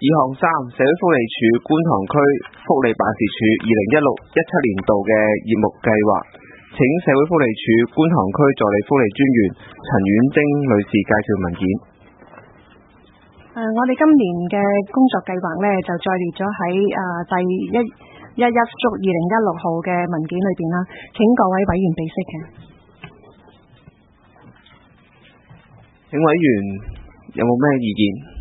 項3，社會福利署觀塘區福利辦事處2016-17年度嘅業務計劃，請社會福利署觀塘區助理福利專員陳婉貞女士介紹文件。 我哋今年嘅工作計劃呢，就再列咗喺第11/2016號嘅文件裏邊啦，請各位委員備悉嘅。 請委員有冇咩意見？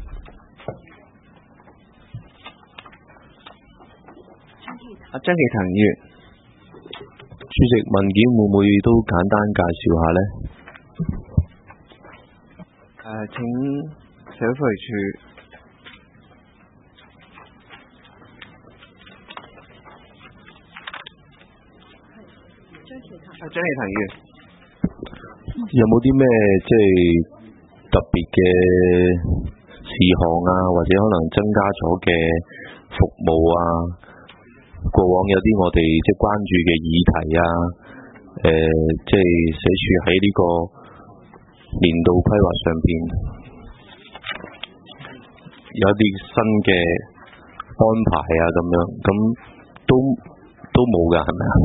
張其騰議員， 主席，文件會唔會都簡單介紹下呢？ 請社會福利署。張其騰議員， 有冇啲咩即係特別嘅事項啊，或者可能增加咗嘅服務啊？過往有啲我哋即係關注嘅議題啊，即係社署喺呢個年度規劃上邊有一啲新嘅安排啊，咁樣咁都冇㗎，係咪啊？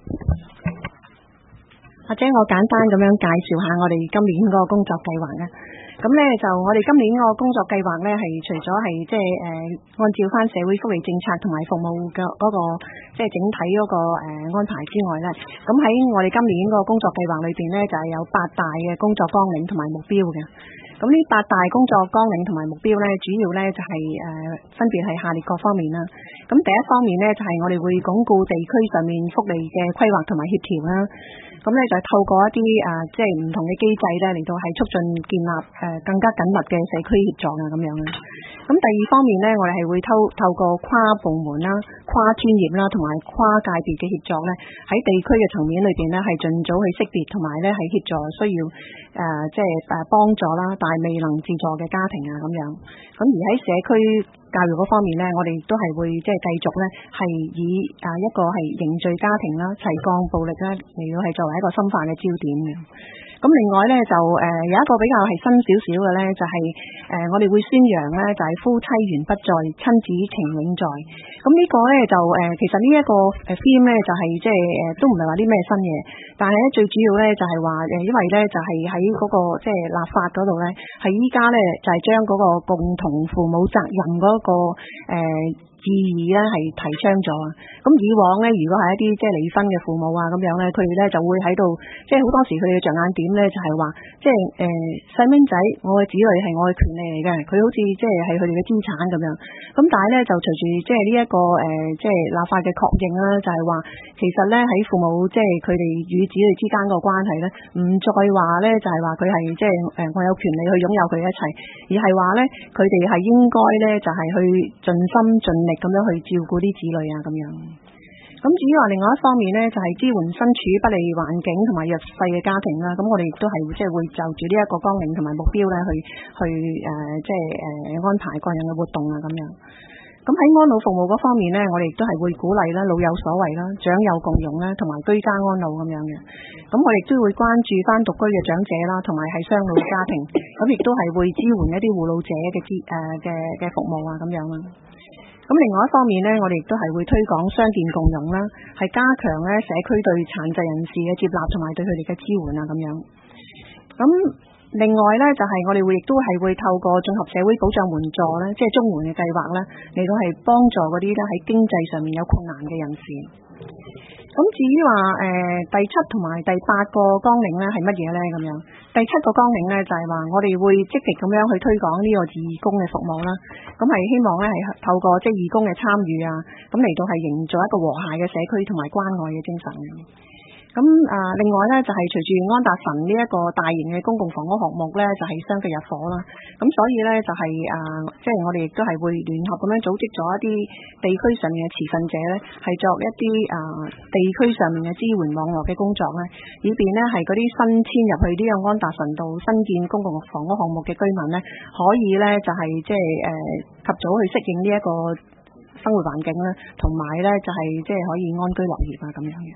或者我簡單咁樣介紹下我哋今年個工作計劃咧。咁咧就我哋今年個工作計劃咧係除咗係即係按照翻社會福利政策同埋服務嘅嗰個即係整體嗰個安排之外咧，咁喺我哋今年個工作計劃裏邊咧就係有8大嘅工作綱領同埋目標嘅。咁呢8大工作綱領同埋目標咧，主要咧就係分別係下列各方面啦。咁第一方面咧就係我哋會鞏固地區上面福利嘅規劃同埋協調啦。咁咧就係透過一啲即係唔同嘅機制咧嚟到係促進建立更加緊密嘅社區協作啊咁樣啦。咁第二方面咧，我哋係會透過跨部門啦、跨專業啦同埋跨界別嘅協作咧，喺地區嘅層面裏邊咧係盡早去識別同埋咧係協助需要即係幫助啦，但係未能自助嘅家庭啊咁樣。咁而喺社區教育嗰方面咧，我哋亦都係會即係繼續咧係以一個係凝聚家庭啦、齊降暴力啦嚟到係作為一個深化嘅焦點嘅。咁另外咧就有一個比較係新少少嘅咧，就係我哋會宣揚咧就係夫妻緣不在，親子情永在。咁呢個咧就其實呢一個theme咧就係即係都唔係話啲咩新嘢，但係咧最主要咧就係話因為咧就係喺嗰個即係立法嗰度咧，係依家咧就係將嗰個共同父母責任嗰個意義咧係提倡咗啊！咁以往咧，如果係一啲即係離婚嘅父母啊咁樣咧，佢哋咧就會喺度，即係好多時佢哋嘅着眼點咧就係話，即係細蚊仔，我嘅子女係我嘅權利嚟嘅，佢好似即係佢哋嘅資產咁樣。咁但係咧就隨住即係呢一個即係立法嘅確認啦，就係話其實咧喺父母即係佢哋與子女之間個關係咧，唔再話咧就係話佢係即係我有權利去擁有佢一切，而係話咧佢哋係應該咧就係去盡心盡力咁樣去照顧啲子女啊咁樣。咁至於話另外一方面呢，就係支援身處不利環境同埋弱勢嘅家庭啦。咁我哋亦都係即係會就住呢一個綱領同埋目標咧去即係安排各樣嘅活動啊咁樣。咁喺安老服務嗰方面呢，我哋亦都係會鼓勵啦，老有所為啦，長幼共融啦，同埋居家安老咁樣嘅。咁我哋都會關注翻獨居嘅長者啦，同埋係雙老家庭。咁亦都係會支援一啲護老者嘅服務啊咁樣啦。咁另外一方面呢，我哋亦都係會推廣傷健共融啦，係加強咧社區對殘疾人士嘅接納同埋對佢哋嘅支援啊咁樣。咁另外呢，就係我哋亦都係會透過綜合社會保障援助咧，即係綜援嘅計劃咧，嚟到係幫助嗰啲咧喺經濟上面有困難嘅人士。咁至於話第7同埋第8個綱領咧係乜嘢咧咁樣？第7個綱領咧就係話我哋會積極咁樣去推廣呢個義工嘅服務啦。咁係希望咧係透過即係義工嘅參與啊，咁嚟到係營造一個和諧嘅社區同埋關愛嘅精神。咁另外咧就係隨住安達臣呢一個大型嘅公共房屋項目咧，就係相繼入伙啦。咁所以咧就係即係我哋亦都係會聯合咁樣組織咗一啲地區上面嘅持份者咧，係作一啲地區上面嘅支援網絡嘅工作咧，以便咧係嗰啲新遷入去呢個安達臣道新建公共房屋項目嘅居民咧，可以咧就係即係及早去適應呢一個生活環境啦，同埋咧就係即係可以安居樂業啊咁樣嘅。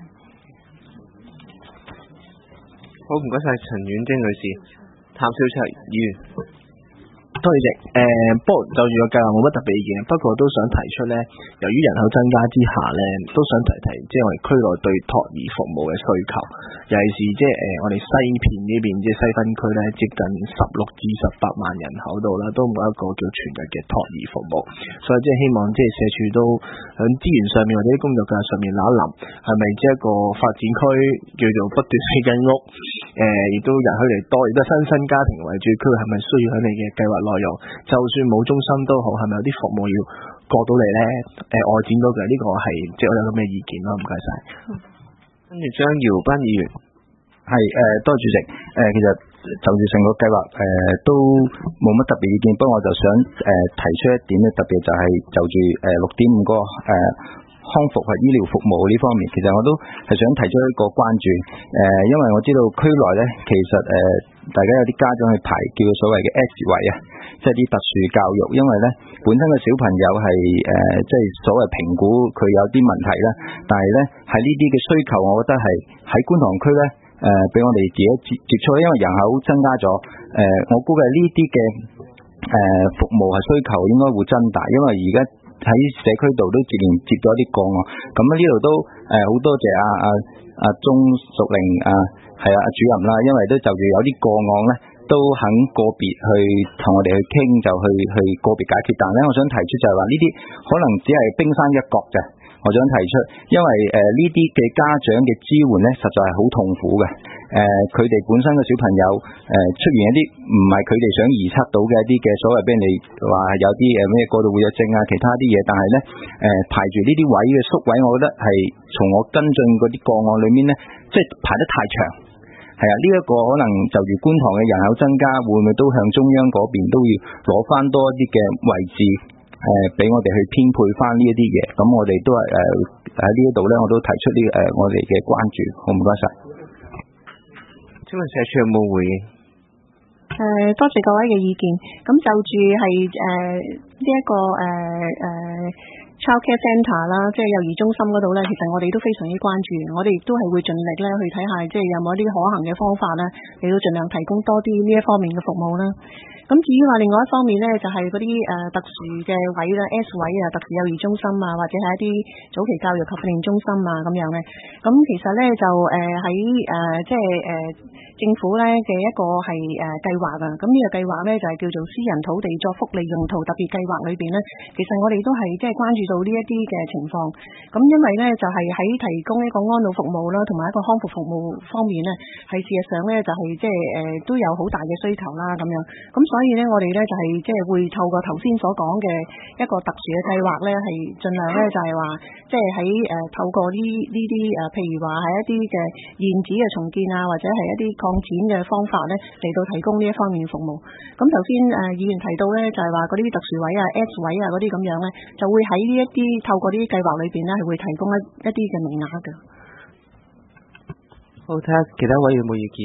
好，唔該晒陳婉貞女士。譚少卓議員， 多謝主席。不過就住個計劃冇乜特別意見，不過都想提出咧，由於人口增加之下咧，都想提即係我哋區內對托兒服務嘅需求，尤其是即係我哋西片呢邊即係西分區咧，接近16至18萬人口度啦，都冇一個叫全日嘅托兒服務，所以即係希望即係社署都喺資源上面或者啲工作計劃上面諗一諗，係咪即係一個發展區叫做不斷起緊屋，亦都人口嚟多，亦都係新家庭為主區，係咪需要喺你嘅計劃內容？就算冇中心都好，係咪有啲服務要過到嚟咧？外展到嘅呢個係即係我有咁嘅意見咯，唔該晒。 跟住張耀斌議員， 係多謝主席。其實就住成個計劃都冇乜特別意見，不過我就想提出一點咧，特別就係就住6.5個康復或醫療服務呢方面，其實我都係想提出一個關注。因為我知道區內咧，其實大家有啲家長去排叫所謂嘅 S 位啊，即係啲特殊教育，因為咧本身嘅小朋友係即係所謂評估佢有啲問題啦，但係咧喺呢啲嘅需求，我覺得係喺觀塘區咧俾我哋自己接觸，因為人口增加咗，我估計呢啲嘅服務係需求應該會增大，因為而家喺社區度都接連接咗啲個案，咁呢度都好多謝阿鍾淑玲係主任啦，因為都就住有啲個案咧都肯個別去同我哋去傾，就去個別解決，但係咧我想提出就係話呢啲可能只係冰山一角嘅。我想提出，因為呢啲嘅家長嘅支援咧，實在係好痛苦嘅。佢哋本身嘅小朋友出現一啲唔係佢哋想預測到嘅一啲嘅所謂俾人哋話有啲咩過度活躍症啊，其他啲嘢，但係咧排住呢啲位嘅宿位，我覺得係從我跟進嗰啲個案裏面咧，即係排得太長。係啊，呢一個可能就如觀塘嘅人口增加，會唔會都向中央嗰邊都要攞翻多啲嘅位置？俾我哋去編配翻呢一啲嘢，咁我哋都係喺呢一度咧，我都提出呢我哋嘅關注，好唔該晒。 請問社署有冇回應？ 多謝各位嘅意見。咁就住係呢一個childcare centre 啦，即係幼兒中心嗰度咧，其實我哋都非常之關注，我哋亦都係會盡力咧去睇下，即係有冇一啲可行嘅方法咧，嚟到盡量提供多啲呢一方面嘅服務啦。咁至於話另外一方面咧，就係嗰啲特殊嘅位啦 S 位啊，特殊幼兒中心啊，或者係一啲早期教育及訓練中心啊咁樣咧。咁其實咧就喺即係政府咧嘅一個係計劃啊。咁呢個計劃咧就係叫做私人土地作福利用途特別計劃裏邊咧，其實我哋都係即係關注到呢一啲嘅情況。咁因為咧就係喺提供一個安老服務啦，同埋一個康復服務方面咧，係事實上咧就係即係都有好大嘅需求啦咁樣。咁所以咧，我哋咧就係即係會透過頭先所講嘅一個特殊嘅計劃咧，係盡量咧就係話，即係喺透過呢啲譬如話係一啲嘅現址嘅重建啊，或者係一啲擴展嘅方法咧，嚟到提供呢一方面嘅服務。咁頭先議員提到咧，就係話嗰啲特殊位啊、S 位啊嗰啲咁樣咧，就會喺呢一啲透過呢啲計劃裏邊咧，係會提供一啲嘅名額嘅。 好，睇下其他位有冇意見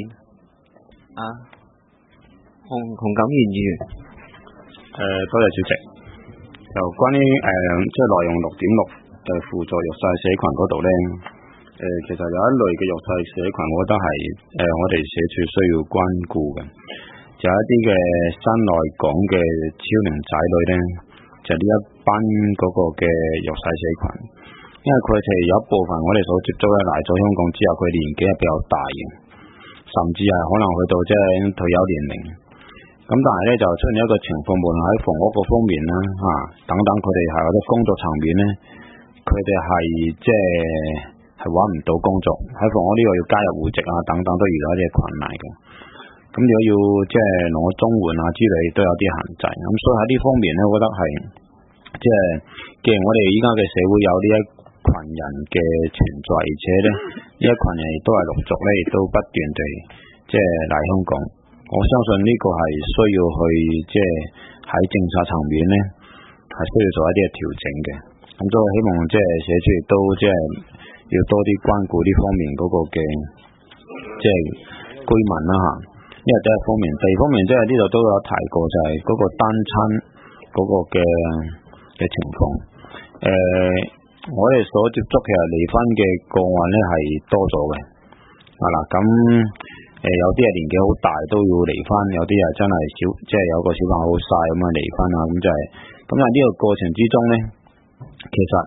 洪錦賢議員， 多謝主席。就關於即係內容6.6就輔助弱勢社群嗰度咧，其實有一類嘅弱勢社群，我覺得係我哋社署需要關顧嘅，就有一啲嘅新來港嘅超齡仔女咧，就呢一班嗰個嘅弱勢社群，因為佢哋有一部分我哋所接觸咧嚟咗香港之後，佢年紀係比較大嘅，甚至係可能去到即係退休年齡。咁但係咧就出現一個情況，無論喺房屋嗰方面啦等等，佢哋係或者工作層面咧，佢哋係即係揾唔到工作，喺房屋呢個要加入戶籍啊等等都遇到一啲困難嘅。咁如果要即係攞綜援啊之類都有啲限制，咁所以喺呢方面咧，我覺得係即係既然我哋依家嘅社會有呢一群人嘅存在，而且咧呢一群人亦都係陸續咧亦都不斷地即係嚟香港。我相信呢個係需要去即係喺政策層面咧係需要做一啲嘅調整嘅，咁所以希望即係社署亦都即係要多啲關顧呢方面嗰個嘅即係居民啦嚇。呢個第一方面，第二方面即係呢度都有提過就係嗰個單親嗰個嘅情況。我哋所接觸其實離婚嘅個案咧係多咗嘅，咁。 有啲係年紀好大都要離婚，有啲係真係即係有個小朋友好細咁啊離婚啊，咁就係咁啊呢個過程之中咧，其實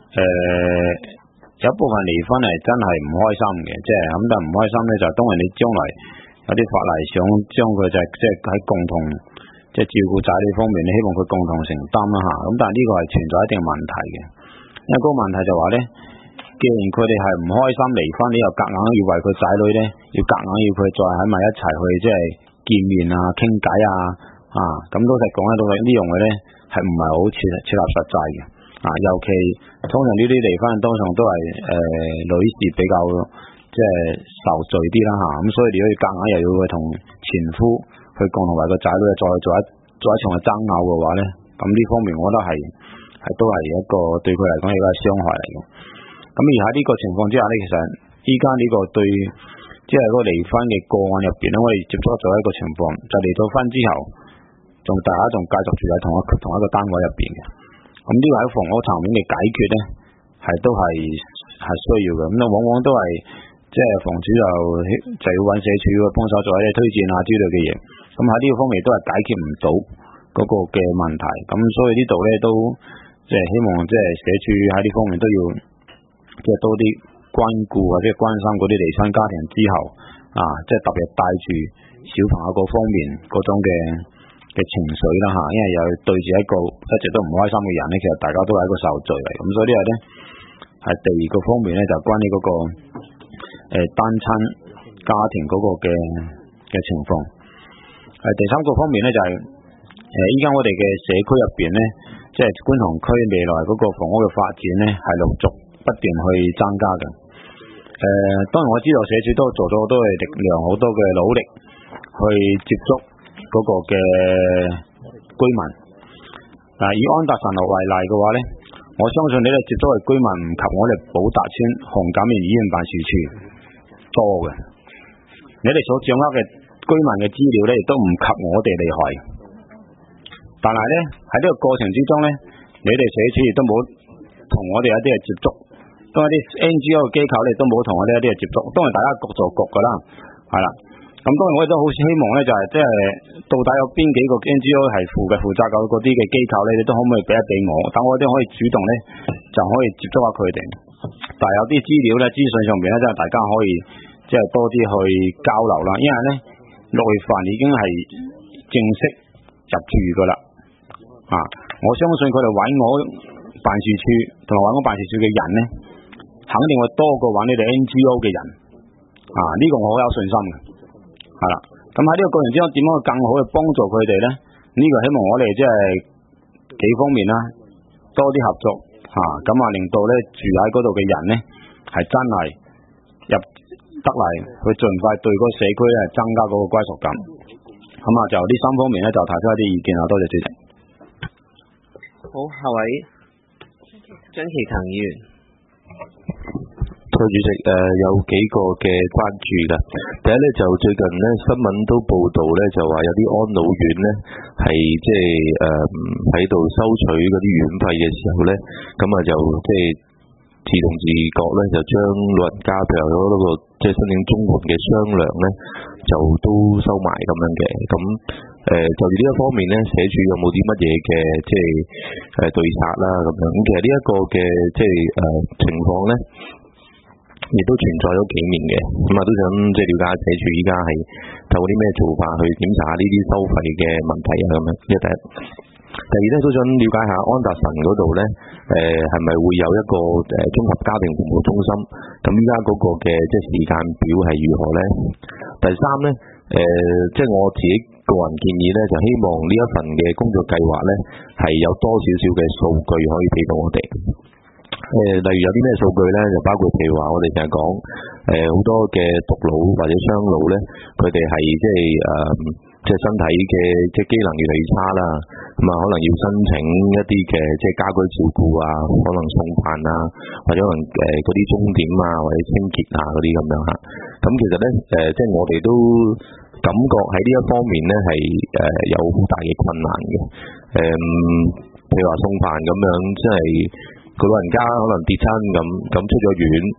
有一部分離婚係真係唔開心嘅，即係咁但係唔開心咧就係當然你將來有啲法例想將佢就係即係喺共同即係照顧仔呢方面，你希望佢共同承擔啦嚇，咁但係呢個係存在一定問題嘅，因為嗰個問題就話咧，既然佢哋係唔開心離婚，你又夾硬要為佢仔女咧，要夾硬要佢再喺埋一齊去即係見面啊、傾偈啊，咁都係講得到呢樣嘢咧，係唔係好切合實際嘅啊？尤其通常呢啲離婚當中都係女士比較即係受罪啲啦嚇，咁所以你可以夾硬又要佢同前夫去共同為個仔女再做一場嘅爭拗嘅話咧，咁呢方面我覺得係都係一個對佢嚟講係一個傷害嚟嘅。咁而喺呢個情況之下咧，其實依家呢個對即係嗰個離婚嘅個案入邊咧，我哋接觸咗一個情況，就離咗婚之後，大家仲繼續住喺同一個單位入邊嘅。咁呢個喺房屋層面嘅解決咧，都係需要嘅。咁往往都係即係房主就要揾社署去幫手做一啲推薦啊之類嘅嘢。咁喺呢個方面都係解決唔到嗰個嘅問題。咁所以呢度咧都即係希望即係社署喺呢方面都要即係多啲關顧或者關心嗰啲離婚家庭之後即係特別帶住小朋友嗰方面嗰種嘅情緒啦嚇，因為又對住一個一直都唔開心嘅人咧，其實大家都係一個受罪嚟。咁所以呢個咧係第二個方面咧，就關於嗰個單親家庭嗰個嘅情況。第三個方面咧就係依家我哋嘅社區入邊咧，即係觀塘區未來嗰個房屋嘅發展咧，係陸續不斷去增加嘅。當然我知道社署都做咗好多嘅力量，好多嘅努力去接觸嗰個嘅居民。以安達臣路為例嘅話咧，我相信你哋接觸嘅居民唔及我哋寶達邨洪錦賢議員辦事處多嘅，你哋所掌握嘅居民嘅資料咧，亦都唔及我哋厲害。但係咧喺呢個過程之中咧，你哋社署亦都冇同我哋一啲嘅接觸，都係啲 NGO 嘅機構咧都冇同我哋一啲嘅接觸。當然大家各做各噶啦，係啦。咁當然我哋都好希望咧，就係即係到底有邊幾個 NGO 係負責嗰啲嘅機構咧，你都可唔可以俾一俾我？等我哋可以主動咧就可以接觸下佢哋。但係有啲資料咧、資訊上面咧，真係大家可以即係多啲去交流啦。因為咧6月份已經係正式入住噶啦。我相信佢哋揾我辦事處同埋揾我辦事處嘅人咧，肯定會多過揾你哋 NGO 嘅人。呢個我好有信心嘅。係啦，咁喺呢個過程之中，點樣更好去幫助佢哋咧？呢個希望我哋即係幾方面啦，多啲合作咁令到咧住喺嗰度嘅人咧係真係入得嚟，去盡快對嗰個社區咧增加嗰個歸屬感。咁就呢3方面咧就提出一啲意見啦。多謝主席。 好，下位張其騰議員。 主席，有幾個嘅關注㗎。第一咧就最近咧新聞都報道咧，就話有啲安老院咧係即係喺度收取嗰啲院費嘅時候咧，咁就即係自動自覺咧就將老人家譬如嗰個即係申請綜援嘅雙糧咧就都收埋咁樣嘅。咁就住呢一方面咧，社署有冇啲乜嘢嘅即係對策啦咁樣？咁其實呢一個嘅即係情況咧，亦都存在咗幾年嘅，咁都想即係了解社署依家係透過啲咩做法去檢查呢啲收費嘅問題咁樣。呢第一，第二咧都想了解下安達臣嗰度咧，係咪會有一個綜合家庭服務中心？咁依家嗰個嘅即係時間表係如何咧？第三咧，即係我自己個人建議咧，就希望呢一份嘅工作計劃咧係有多少少嘅數據可以俾到我哋。例如有啲咩數據咧，就包括譬如話我哋成日講好多嘅獨老或者雙老咧，佢哋係即係身體嘅即係機能越嚟越差啦，咁可能要申請一啲嘅即係家居照顧啊，可能送飯啊，或者可能嗰啲鐘點啊或者清潔啊嗰啲咁樣嚇。咁其實咧即係我哋都感覺喺呢一方面咧係有好大嘅困難嘅。譬如話送飯咁樣，即係佢老人家可能跌親咁出咗院，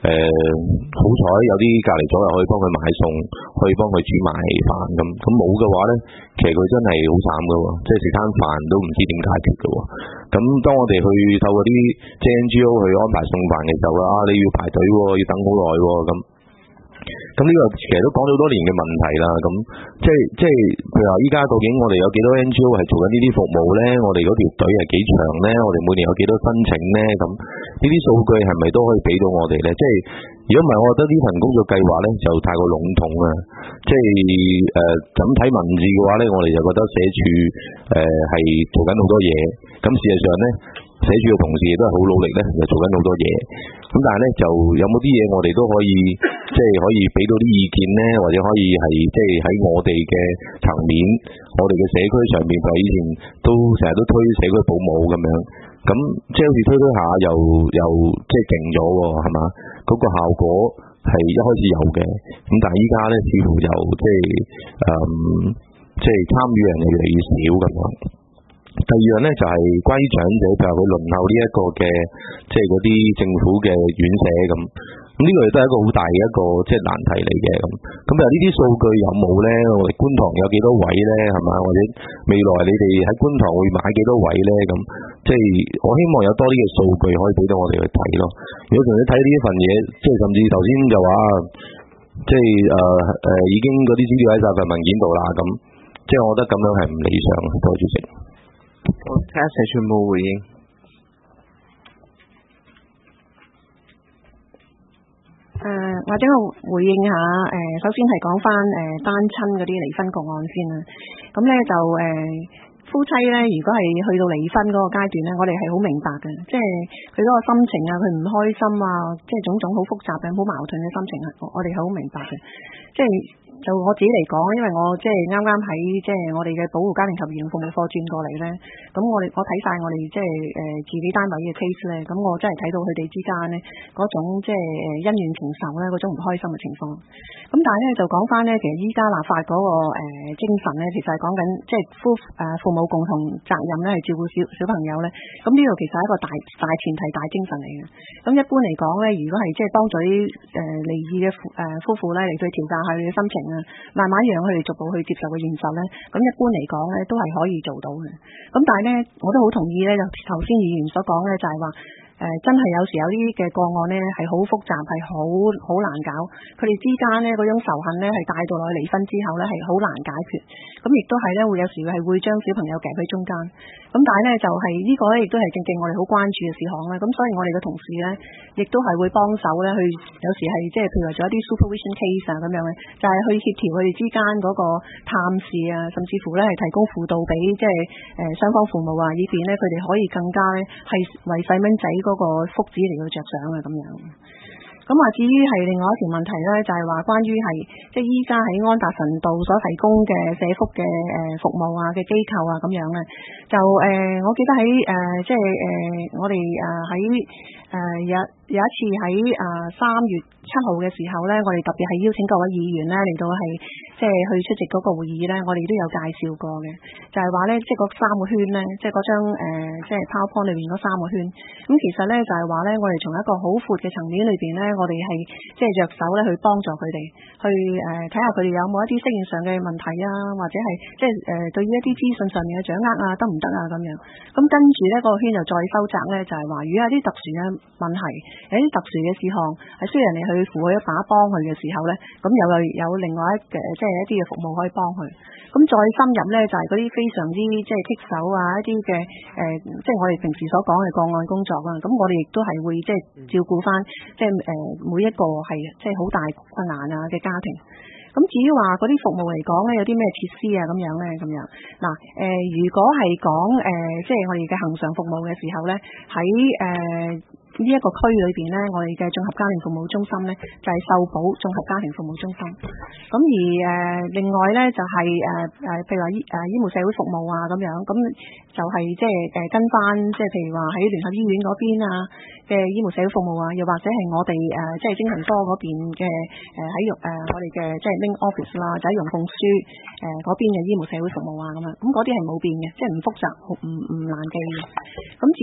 好彩有啲隔離左右可以幫佢買餸，可以幫佢煮埋飯咁冇嘅話咧，其實佢真係好慘噶喎，即係食餐飯都唔知點解決噶喎。咁當我哋去透過啲即係 NGO 去安排送飯嘅時候啦，你要排隊喎，要等好耐喎咁呢個其實都講咗好多年嘅問題啦。咁即係譬如話依家究竟我哋有幾多 NGO 係做緊呢啲服務咧？我哋嗰條隊係幾長咧？我哋每年有幾多申請咧？咁呢啲數據係咪都可以俾到我哋咧？即係如果唔係，我覺得呢份工作計劃咧就太過籠統啊！即係咁睇文字嘅話咧，我哋就覺得社署係做緊好多嘢。咁事實上咧，社署嘅同事亦都係好努力咧，就做緊好多嘢。咁但係咧，就有冇啲嘢我哋都可以即係可以俾到啲意見咧，或者可以係即係喺我哋嘅層面，我哋嘅社區上邊，就以前都成日都推社區保姆咁樣，咁即係好似推下又即係勁咗喎，係嘛？嗰個效果係一開始有嘅，咁但係依家咧似乎就即係參與人越嚟越少咁樣。第二樣咧就係關於長者，譬如佢輪候呢一個嘅即係嗰啲政府嘅院舍咁呢個亦都係一個好大嘅一個即係難題嚟嘅咁譬如呢啲數據有冇咧？我哋觀塘有幾多位咧？係嘛？或者未來你哋喺觀塘會買幾多位咧？咁即係我希望有多啲嘅數據可以俾到我哋去睇咯。如果同你睇呢一份嘢，即係甚至頭先就話即係已經嗰啲資料喺晒份文件度啦，咁即係我覺得咁樣係唔理想。多謝主席。 好，睇下社署有冇回應。 或者我回應下，首先係講翻單親嗰啲離婚個案先啦。咁咧就夫妻咧，如果係去到離婚嗰個階段咧，我哋係好明白嘅，即係佢嗰個心情啊，佢唔開心啊，即係種種好複雜嘅、好矛盾嘅心情啊，我哋係好明白嘅，即係。就我自己嚟講，因為我即係啱啱喺即係我哋嘅保護家庭及兒童服務課轉過嚟咧，咁我睇晒我哋即係自己單位嘅 case 咧，咁我真係睇到佢哋之間咧嗰種即係恩怨情仇咧嗰種唔開心嘅情況。咁但係咧就講翻咧，其實依家立法嗰個精神咧，其實係講緊即係父母共同責任咧，係照顧小朋友咧。咁呢度其實係一個大前提、大精神嚟嘅。咁一般嚟講咧，如果係即係幫助啲離異嘅夫婦咧嚟去調教下佢嘅心情，慢慢讓佢哋逐步去接受個現實咧，咁一般嚟講咧都係可以做到嘅。咁但係咧，我都好同意咧，就頭先議員所講咧，就係話真係有時有啲嘅個案咧係好複雜，係好難搞。佢哋之間咧嗰種仇恨咧係帶到落去離婚之後咧係好難解決。咁亦都係咧會有時係會將小朋友夾喺中間。咁但係咧就係呢個咧亦都係正正我哋好關注嘅事項啦。咁所以我哋嘅同事咧亦都係會幫手咧去有時係即係譬如話做一啲 supervision case 啊咁樣嘅，就係去協調佢哋之間嗰個探視啊，甚至乎咧係提供輔導俾即係雙方父母啊，以便咧佢哋可以更加咧係為細蚊仔嗰個福祉嚟到着想啊咁樣。咁啊，至於係另外一條問題咧，就係話關於係即係依家喺安達臣道所提供嘅社福嘅服務啊嘅機構啊咁樣咧，就我記得喺即係我哋喺有一次喺3月7號嘅時候咧，我哋特別係邀請各位議員咧嚟到係即係去出席嗰個會議咧，我哋都有介紹過嘅，就係話咧即係嗰3個圈咧，即係嗰張即係 PowerPoint 裏邊嗰3個圈，咁其實咧就係話咧，我哋從一個好闊嘅層面裏邊咧，我哋係即係着手咧去幫助佢哋，去睇下佢哋有冇一啲適應上嘅問題啊，或者係即係對於一啲資訊上面嘅掌握啊，得唔得啊咁樣。咁跟住咧個圈就再收窄咧，就係話如果有啲特殊嘅問題，有啲特殊嘅事項係需要人哋去扶佢一把幫佢嘅時候咧，咁有另外即係一啲嘅服務可以幫佢。咁再深入咧就係嗰啲非常之即係棘手啊，一啲嘅即係我哋平時所講嘅個案工作啊，咁我哋亦都係會即係照顧翻即係每一個係即係好大困難啊嘅家庭。咁至於話嗰啲服務嚟講咧，有啲咩設施啊咁樣咧咁樣嗱如果係講即係我哋嘅恆常服務嘅時候咧，喺呢一個區裏邊咧，我哋嘅綜合家庭服務中心咧就係秀寶綜合家庭服務中心。咁而另外咧就係譬如話醫務社會服務啊咁樣，咁就係即係跟翻即係譬如話喺聯合醫院嗰邊啊嘅醫務社會服務啊，又或者係我哋即係精神科嗰邊嘅喺我哋嘅即係 main office 啦，就喺容鳳書嗰邊嘅醫務社會服務啊咁樣，咁嗰啲係冇變嘅，即係唔複雜唔難記嘅。咁至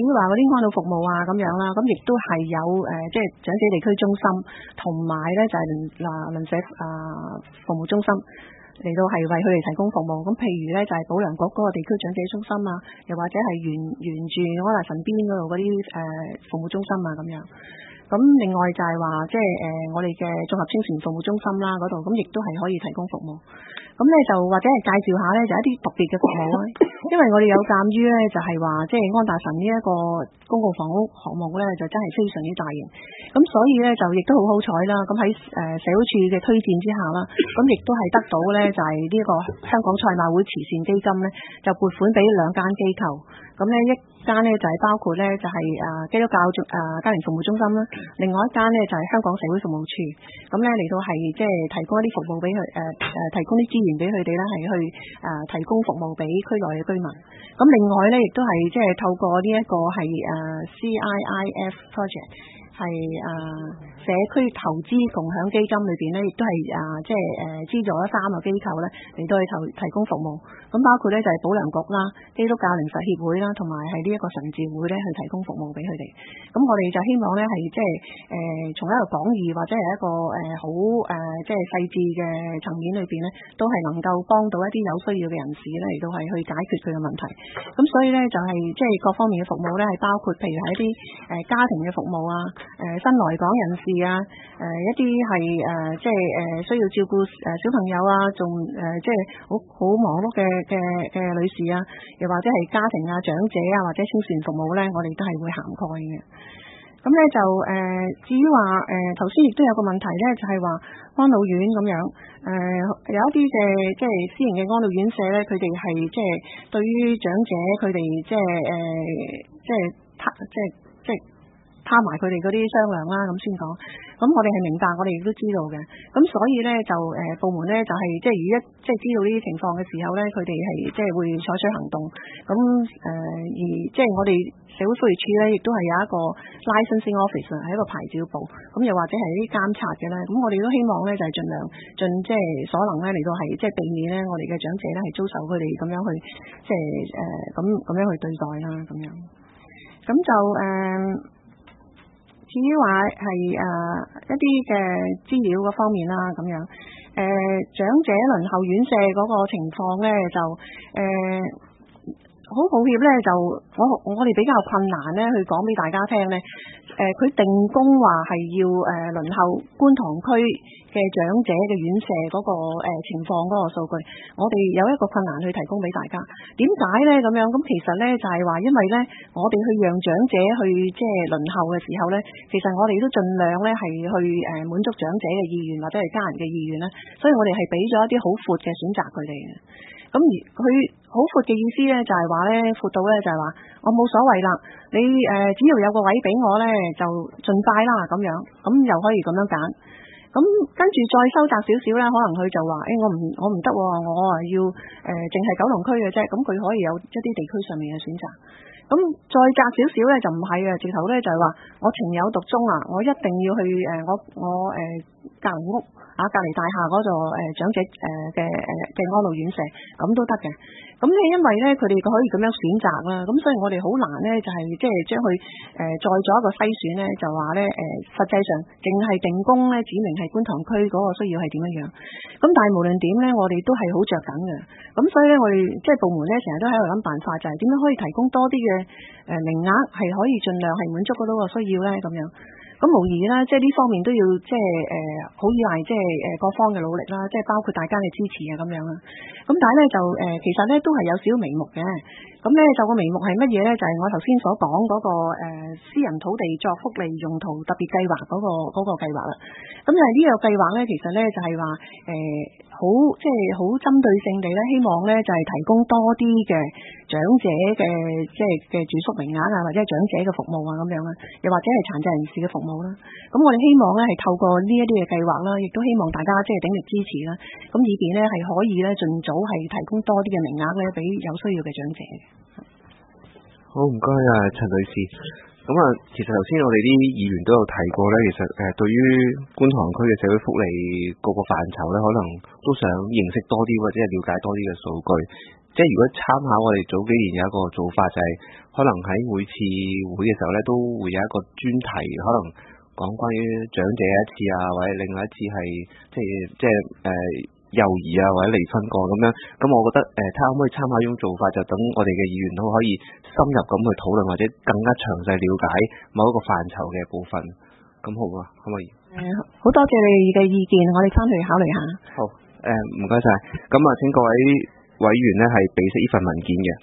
於話嗰啲安老服務啊咁樣啦，咁亦都係有即係長者地區中心同埋咧就係鄰舍服務中心嚟到係為佢哋提供服務。咁譬如咧就係保良局嗰個地區長者中心啊，又或者係沿住安達臣邊嗰度嗰啲服務中心啊咁樣。咁另外就係話即係我哋嘅綜合清泉服務中心啦嗰度，咁亦都係可以提供服務。咁咧就或者係介紹下咧就一啲特別嘅服務啦，因為我哋有鑑於咧就係話即係安達臣呢一個公共房屋項目咧就真係非常之大型，咁所以咧就亦都好好彩啦。咁喺社會處嘅推薦之下啦，咁亦都係得到咧就係呢個香港賽馬會慈善基金咧就撥款俾2間機構，咁咧一間咧就係包括咧就係基督教家庭服務中心啦，另外一間咧就係香港社會服務處，咁咧嚟到係即係提供一啲服務俾佢提供啲資源俾佢哋啦，係去提供服務俾區內嘅居民。咁另外咧亦都係即係透過呢一個係CIIF project。係社區投資共享基金裏邊咧，亦都係即係資助咗3個機構咧嚟到去提供服務。咁包括咧就係保良局啦、基督教靈實協會啦，同埋係呢一個神召會咧去提供服務俾佢哋。咁我哋就希望咧係即係從一個廣義或者係一個好即係細緻嘅層面裏邊咧，都係能夠幫到一啲有需要嘅人士咧嚟到係去解決佢嘅問題。咁所以咧就係即係各方面嘅服務咧係包括譬如係一啲家庭嘅服務啊。新來港人士啊，一啲係即係需要照顧小朋友啊，仲即係好忙碌嘅女士啊，又或者係家庭啊、長者啊，或者青少年服務咧，我哋都係會涵蓋嘅。咁咧就至於話頭先亦都有個問題咧，就係話安老院咁樣有一啲嘅即係私營嘅安老院舍咧，佢哋係即係對於長者佢哋即係拋埋佢哋嗰啲商量啦，咁先講。咁我哋係明白，我哋亦都知道嘅。咁所以咧就部門咧就係即係如果即係知道呢啲情況嘅時候咧，佢哋係即係會採取行動。咁而即係我哋社會福利署咧，亦都係有一個 licensing office 係一個牌照部。咁又或者係啲監察嘅咧，咁我哋都希望咧就係盡量盡即係所能咧嚟到係即係避免咧我哋嘅長者咧係遭受佢哋咁樣去即係咁樣去對待啦咁樣。咁就至於話係一啲嘅資料嗰方面啦，咁樣長者輪候院舍嗰個情況咧，就好抱歉咧，就我哋比較困難咧去講俾大家聽咧。佢定公話係要輪候觀塘區嘅長者嘅院舍嗰個情況嗰個數據，我哋有一個困難去提供俾大家。點解咧咁樣？咁其實咧就係話，因為咧我哋去讓長者去即係輪候嘅時候咧，其實我哋都盡量咧係去滿足長者嘅意願或者係家人嘅意願啦，所以我哋係俾咗一啲好闊嘅選擇佢哋嘅。咁而佢好闊嘅意思咧，就係話咧闊到咧就係話我冇所謂啦，你只要有個位俾我咧，就盡快啦咁樣，咁又可以咁樣揀。咁跟住再收窄少少咧，可能佢就話我唔得，我要淨係九龍區嘅啫，咁佢可以有一啲地區上面嘅選擇。咁再窄少少咧就唔係嘅，直頭咧就係話我情有獨鍾啊，我一定要去我隔離屋隔離大廈嗰座長者嘅安老院舍，咁都得嘅。咁咧因為咧佢哋可以咁樣選擇啦，咁所以我哋好難咧就係即係將佢再做一個篩選咧，就話咧實際上淨係定公咧指明係觀塘區嗰個需要係點樣樣。咁但係無論點咧，我哋都係好着緊嘅。咁所以咧我哋即係部門咧成日都喺度諗辦法，就係點樣可以提供多啲嘅名額，係可以盡量係滿足嗰個需要咧咁樣。咁無疑啦，即係呢方面都要即係好依賴即係各方嘅努力啦，即係包括大家嘅支持啊咁樣啦。咁但係咧就其實咧都係有少少眉目嘅。咁咧就個眉目係乜嘢咧？就係我頭先所講嗰個私人土地作福利用途特別計劃嗰個計劃啦。咁就係呢個計劃咧，其實咧就係話好即係好針對性地咧，希望咧就係提供多啲嘅長者嘅即係嘅住宿名額啊，或者係長者嘅服務啊咁樣啦，又或者係殘疾人士嘅服務啦。咁我哋希望咧係透過呢一啲嘅計劃啦，亦都希望大家即係鼎力支持啦。咁以便咧係可以咧盡早係提供多啲嘅名額咧俾有需要嘅長者。 好，唔該啊，陳女士。咁啊，其實頭先我哋啲議員都有提過咧，其實對於觀塘區嘅社會福利各個範疇咧，可能都想認識多啲或者係了解多啲嘅數據。 即係如果參考我哋早幾年有一個做法，就係可能喺每次會嘅時候咧，都會有一個專題，可能講關於長者一次啊，或者另外一次係即係幼兒啊或者離婚個咁樣。咁我覺得睇下可唔可以參考呢種做法，就等我哋嘅議員都可以深入咁去討論，或者更加詳細了解某一個範疇嘅部分。咁好啊，可唔可以？ 好多謝你哋嘅意見，我哋翻去考慮下。 好，唔該晒。咁啊，請各位委員咧係俾悉呢份文件嘅。